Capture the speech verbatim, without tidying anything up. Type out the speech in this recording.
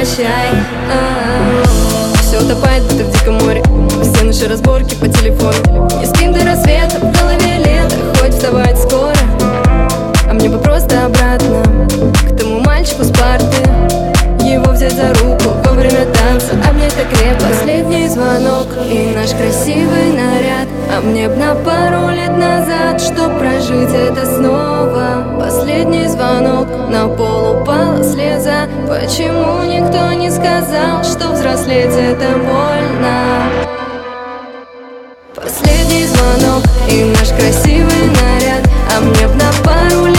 прощай. Все утопает, будто в диком море. Все наши разборки по телефону. Не спим до рассвета, в голове лето. Хоть вставать скоро, а мне бы просто обратно к тому мальчику с парты. Его взять за руку во время танца, а мне так крепко. Последний звонок и наш красивый наряд, а мне б на пару лет назад, чтоб прожить это снова. Последний звонок, на пол упала слеза. Почему никто не сказал, что взрослеть это больно? Последний звонок и наш красивый наряд, а мне б на пару лет